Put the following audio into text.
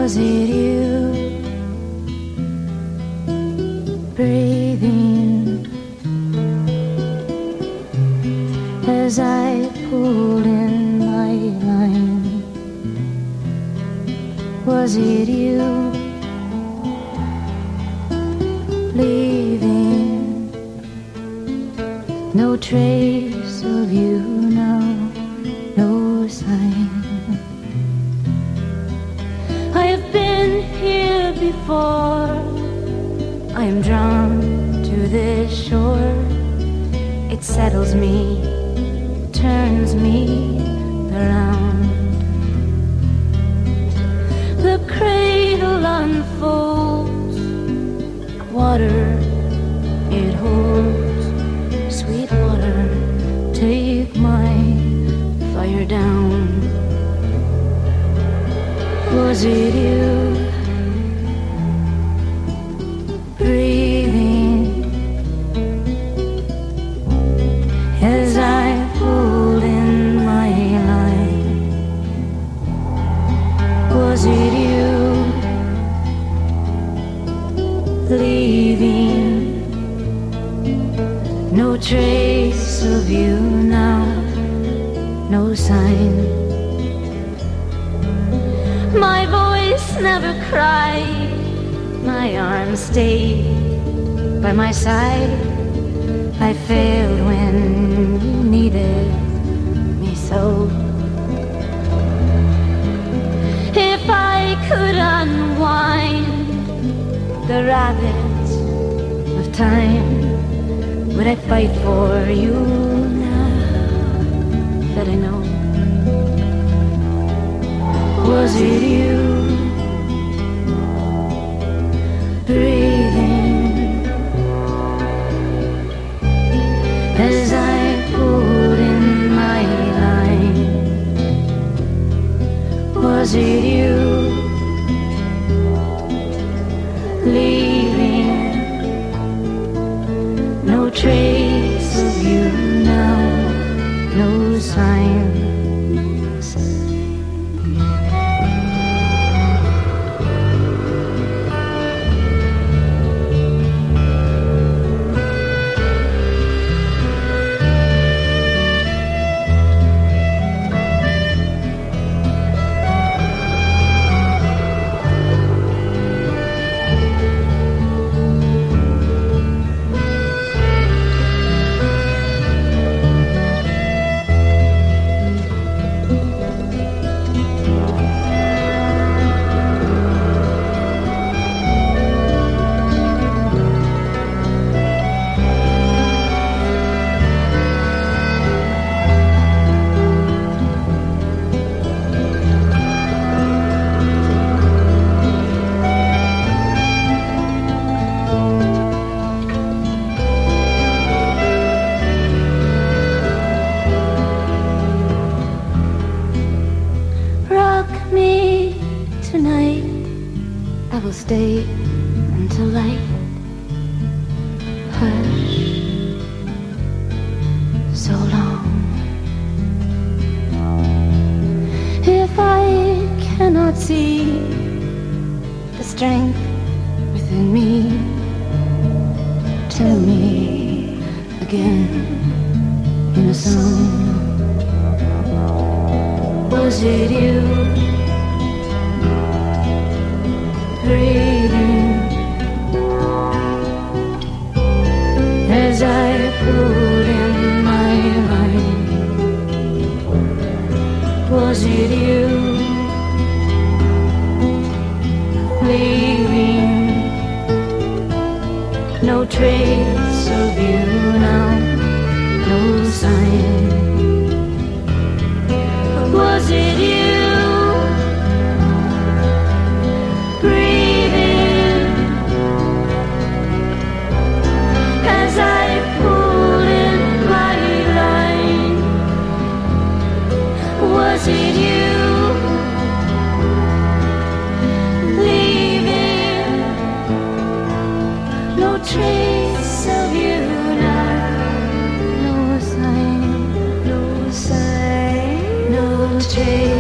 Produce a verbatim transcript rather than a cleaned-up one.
Was it you breathing as I pulled in my line? Was it you leaving no trace of you now, no sign? I have been here before. I am drawn to this shore. It settles me, turns me around. The cradle unfolds, water it holds. Sweet water, take my fire down. Was it you breathing as I pulled in my line? Was it you leaving no trace of you now, no sign? My voice never cried, my arms stayed by my side. I failed when you needed me so. If I could unwind the rabbits of time, would I fight for you now that I know? Was it you breathing as I pulled in my line? Was it you leaving no trace of you now, no sign? Stay until light. Hush, so long. If I cannot see the strength within me, tell me again in a song. Was it you breathing as I pulled in my line? Was it you leaving no trace of you now, no sign? Was it you breathing as I pulled in my line? Was it you leaving no trace of you now, no sign, no sign, no trace?